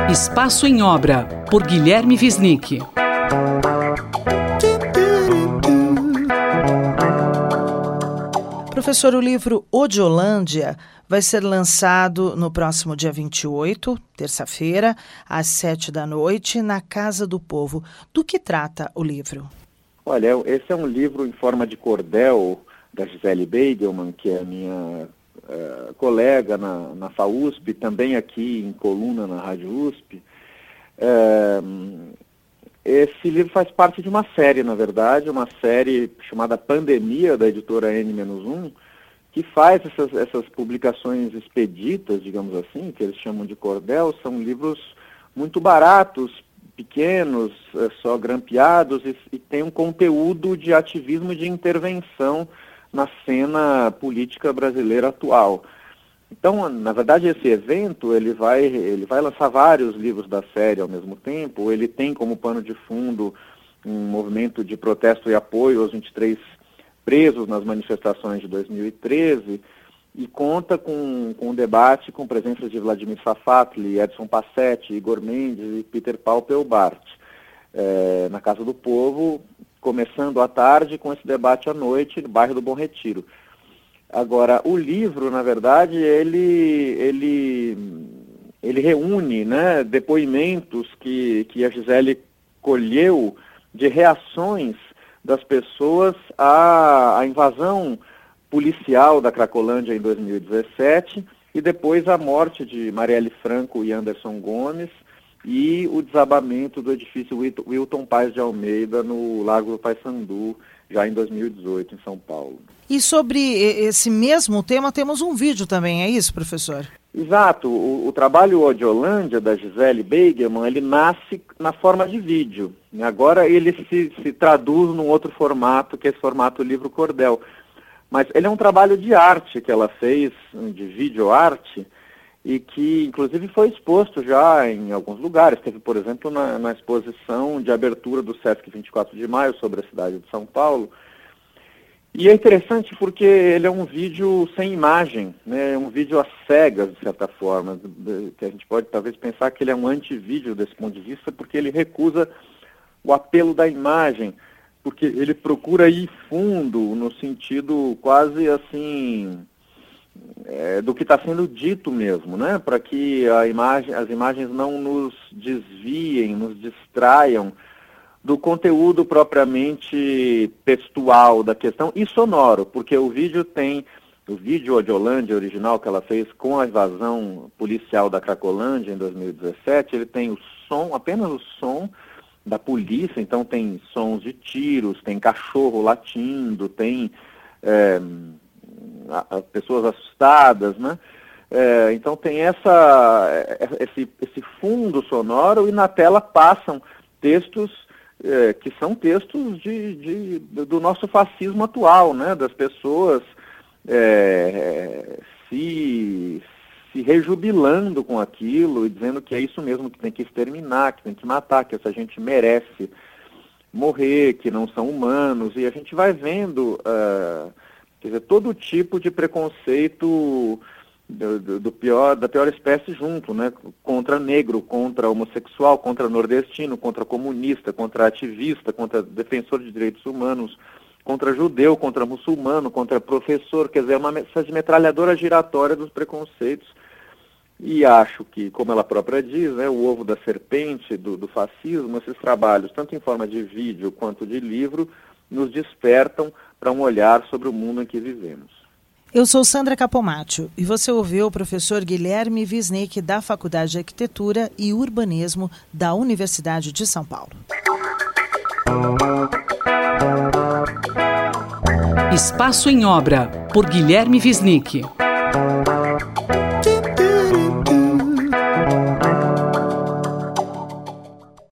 Espaço em Obra, por Guilherme Wisnik. Professor, o livro Odiolândia vai ser lançado no próximo dia 28, terça-feira, às 19h, na Casa do Povo. Do que trata o livro? Olha, esse é um livro em forma de cordel da Gisele Beigelman, que é minha colega na FAUSP, também aqui em coluna na Rádio USP. Esse livro faz parte de uma série, na verdade, uma série chamada Pandemia, da editora N-1, que faz essas publicações expeditas, digamos assim, que eles chamam de cordel. São livros muito baratos, pequenos, só grampeados, e tem um conteúdo de ativismo e de intervenção na cena política brasileira atual. Então, na verdade, esse evento ele vai lançar vários livros da série ao mesmo tempo. Ele tem como pano de fundo um movimento de protesto e apoio aos 23 presos nas manifestações de 2013 e conta com um debate com presença de Vladimir Safatli, Edson Passetti, Igor Mendes e Peter Paupel-Bart, na Casa do Povo, começando à tarde com esse debate à noite no bairro do Bom Retiro. Agora, o livro, na verdade, ele reúne, né, depoimentos que a Gisele colheu de reações das pessoas à invasão policial da Cracolândia em 2017 e depois a morte de Marielle Franco e Anderson Gomes e o desabamento do edifício Wilton Paes de Almeida no Largo do Paissandu, já em 2018, em São Paulo. E sobre esse mesmo tema temos um vídeo também, é isso, professor? Exato. O trabalho Odiolândia, da Gisele Beigelman, ele nasce na forma de vídeo. Agora ele se traduz num outro formato, que é esse formato livro cordel. Mas ele é um trabalho de arte que ela fez, de videoarte, e que inclusive foi exposto já em alguns lugares. Teve, por exemplo, na exposição de abertura do Sesc 24 de Maio sobre a cidade de São Paulo. E é interessante porque ele é um vídeo sem imagem, né? É um vídeo às cegas, de certa forma, que a gente pode talvez pensar que ele é um antivídeo desse ponto de vista, porque ele recusa o apelo da imagem, porque ele procura ir fundo no sentido quase assim do que está sendo dito mesmo, né? Para que as imagens não nos desviem, nos distraiam do conteúdo propriamente textual da questão e sonoro, porque o vídeo Odiolândia original que ela fez com a invasão policial da Cracolândia em 2017, ele tem apenas o som da polícia, então tem sons de tiros, tem cachorro latindo, tem pessoas assustadas, né? Então tem esse fundo sonoro e na tela passam textos que são textos do nosso fascismo atual, né? Das pessoas se rejubilando com aquilo e dizendo que é isso mesmo, que tem que exterminar, que tem que matar, que essa gente merece morrer, que não são humanos. E a gente vai vendo quer dizer, todo tipo de preconceito da pior espécie junto, né? Contra negro, contra homossexual, contra nordestino, contra comunista, contra ativista, contra defensor de direitos humanos, contra judeu, contra muçulmano, contra professor. Quer dizer, é uma metralhadora giratória dos preconceitos. E acho que, como ela própria diz, né, o ovo da serpente do fascismo, esses trabalhos, tanto em forma de vídeo quanto de livro, nos despertam para um olhar sobre o mundo em que vivemos. Eu sou Sandra Capomatto e você ouviu o professor Guilherme Wisnik, da Faculdade de Arquitetura e Urbanismo da Universidade de São Paulo. Espaço em Obra, por Guilherme Wisnik.